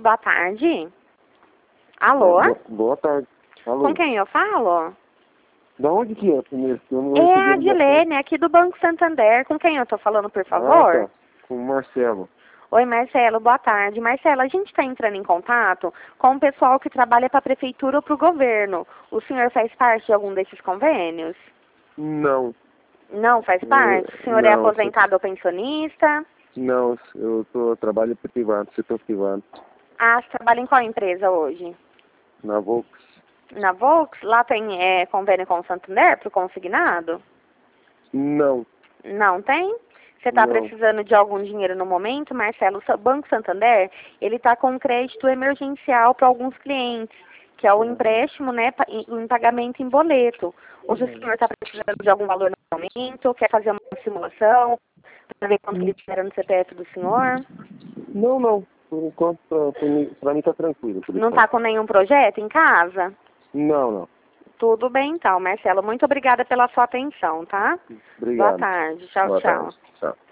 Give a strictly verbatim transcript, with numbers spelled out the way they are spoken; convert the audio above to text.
boa tarde. Alô? Boa, boa tarde. Alô? Com quem eu falo? Da onde que é primeiro? Eu não É recebi a a ligação. Dilene, aqui do Banco Santander. Com quem eu tô falando, por favor? Ah, tá. Com o Marcelo. Oi, Marcelo, boa tarde. Marcelo, a gente está entrando em contato com o pessoal que trabalha para a prefeitura ou para o governo. O senhor faz parte de algum desses convênios? Não. Não faz parte? O senhor é Não, aposentado ou pensionista? Não, eu tô, eu trabalho em privado, setor privado. Ah, você trabalha em qual empresa hoje? Na Volks. Na Volks? Lá tem é, convênio com o Santander para o consignado? Não. Não tem? Você está Não. precisando de algum dinheiro no momento, Marcelo? O Banco Santander, ele está com crédito emergencial para alguns clientes, que é o empréstimo, né, pa- em em pagamento em boleto. Hoje o senhor está precisando de algum valor no momento, quer fazer uma simulação, para ver quanto ele espera no C P F do senhor? Não, não. Por enquanto, pra, pra mim, pra mim tá tranquilo. Por Não enquanto. está com nenhum projeto em casa? Não, não. Tudo bem então, Marcelo. Muito obrigada pela sua atenção, tá? Boa Obrigado. tarde. Tchau, Boa tchau. tarde. Tchau.